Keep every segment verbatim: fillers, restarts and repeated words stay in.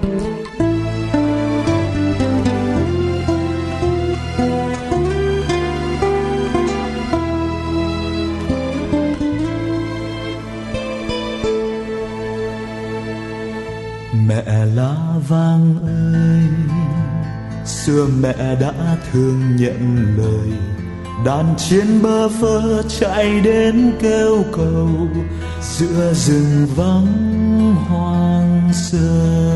Mẹ lá vàng ơi, xưa mẹ đã thương nhận lời, đàn trên bơ vơ chạy đến kêu cầu giữa rừng vắng hoang sơ.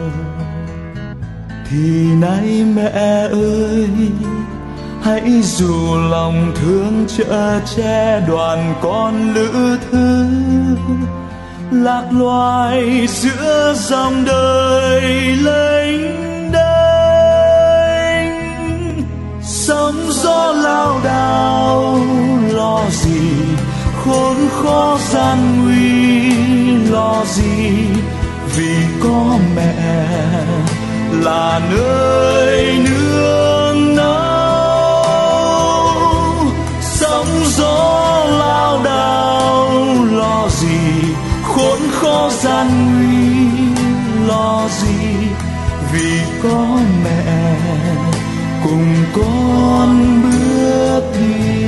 Thì nay mẹ ơi, hãy dù lòng thương chở che đoàn con lữ thư, lạc loài giữa dòng đời lênh đênh. Sóng gió lao đao lo gì, khốn khó gian nguy lo gì, vì có mẹ là nơi nương náu. Sóng gió lao đao lo gì, khốn khó gian nguy lo gì, vì có mẹ cùng con bước đi.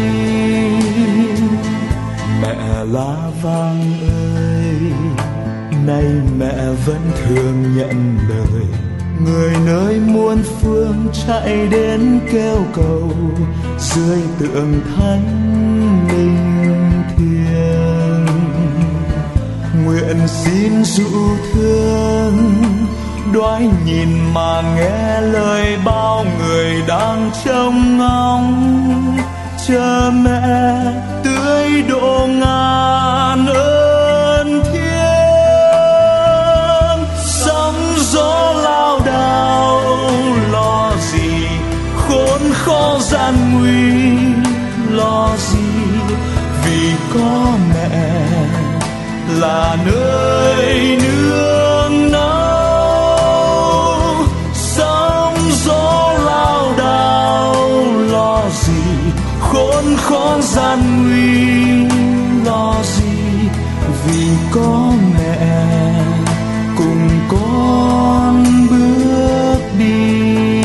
Mẹ lá vàng ơi, nay mẹ vẫn thường nhận lời, người nơi muôn phương chạy đến kêu cầu dưới tượng thánh linh thiêng. Nguyện xin dụ thương đoái nhìn mà nghe lời bao người đang trông ngóng, chờ mẹ tưới độ ngàn ơn thiêng. Sóng gió lao đao lo gì, khốn khó gian nguy lo gì, vì có mẹ là nơi nương náu. Sóng gió lao đao lo gì, khốn khó gian nguy lo gì, vì có mẹ cùng con bước đi.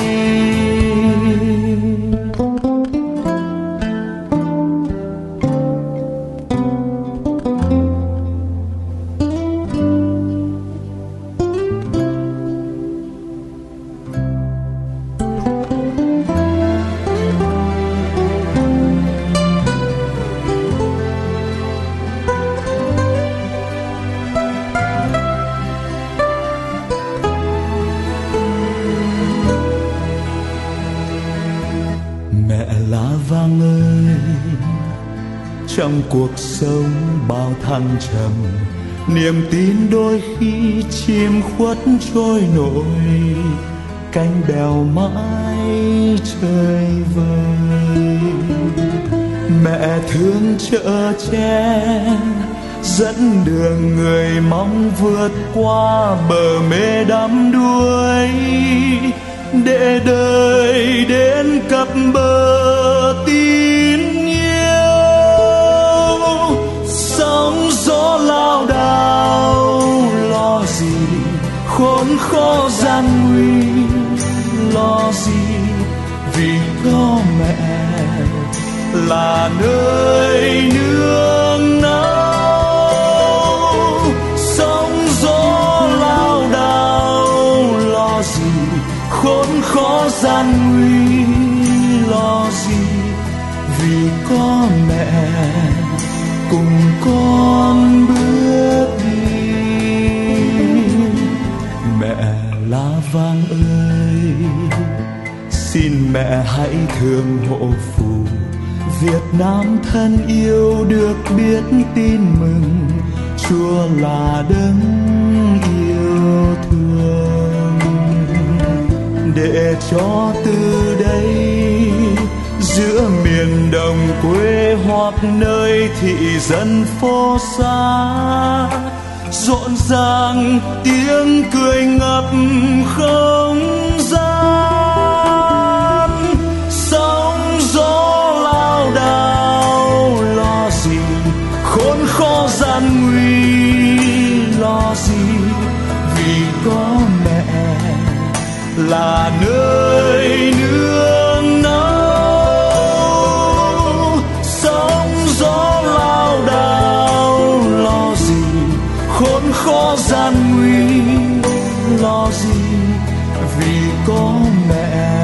Trong cuộc sống bao thăng trầm, niềm tin đôi khi chìm khuất trôi nổi, cánh bèo mãi trời vơi. Mẹ thương chở che dẫn đường người mong vượt qua bờ mê đắm đuối, để đời đến cập bờ tin. Sóng gió lao đao lo gì, khốn khó gian nguy lo gì, vì có mẹ là nơi nương náu. Sóng gió lao đao lo gì, khốn khó gian nguy lo gì, vì có mẹ cùng con bước đi. Mẹ lá vàng ơi, xin mẹ hãy thương hộ phù Việt Nam thân yêu được biết tin mừng Chúa là đấng yêu thương, để cho từ đây giữa miền đồng quê hoặc nơi thị dân phố xa, rộn ràng tiếng cười ngập không gian. Sóng gió lao đao lo gì, khốn khó gian nguy lo gì, vì có mẹ là nơi nương náu. Sóng gió lao đao lo gì, khốn khó gian nguy lo gì, vì có mẹ.